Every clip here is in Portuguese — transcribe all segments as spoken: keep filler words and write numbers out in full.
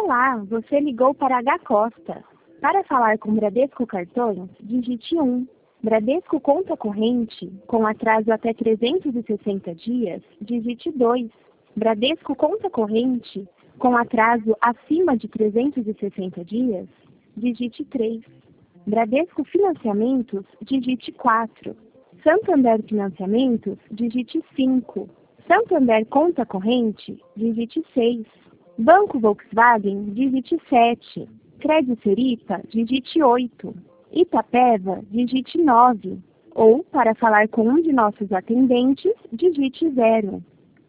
Olá, você ligou para H Costa. Para falar com Bradesco Cartões, digite um. Bradesco Conta Corrente, com atraso até trezentos e sessenta dias, digite dois. Bradesco Conta Corrente, com atraso acima de trezentos e sessenta dias, digite três. Bradesco Financiamentos, digite quatro. Santander Financiamentos, digite cinco. Santander Conta Corrente, digite seis. Banco Volkswagen, digite sete. Crédito Seripa, digite oito. Itapeva, digite nove. Ou, para falar com um de nossos atendentes, digite zero.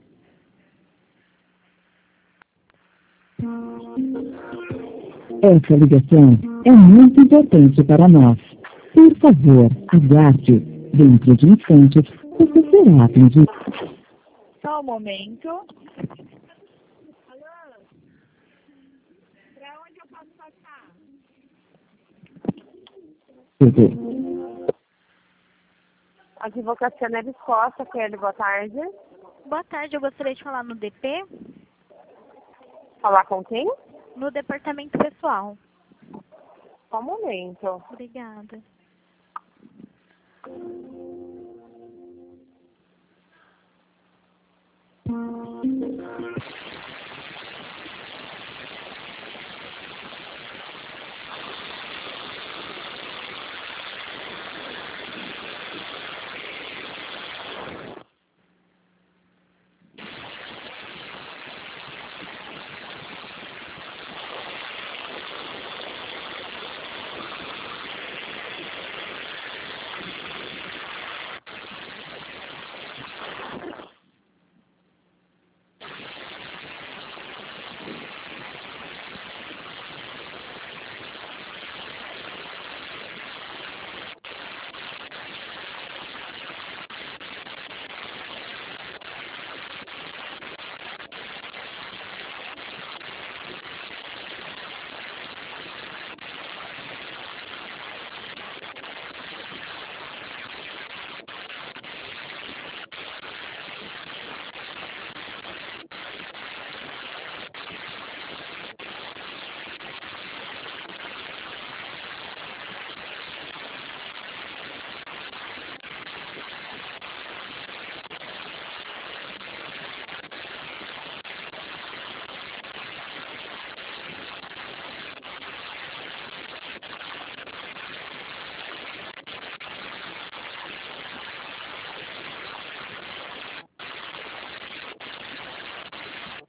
Essa ligação é muito importante para nós. Por favor, aguarde. Dentro de instantes, você será atendido. Só um momento. Advocacia Neves Costa, Kelly, boa tarde. Boa tarde, eu gostaria de falar no D P, Falar com quem? no departamento pessoal. Só um momento. Obrigada.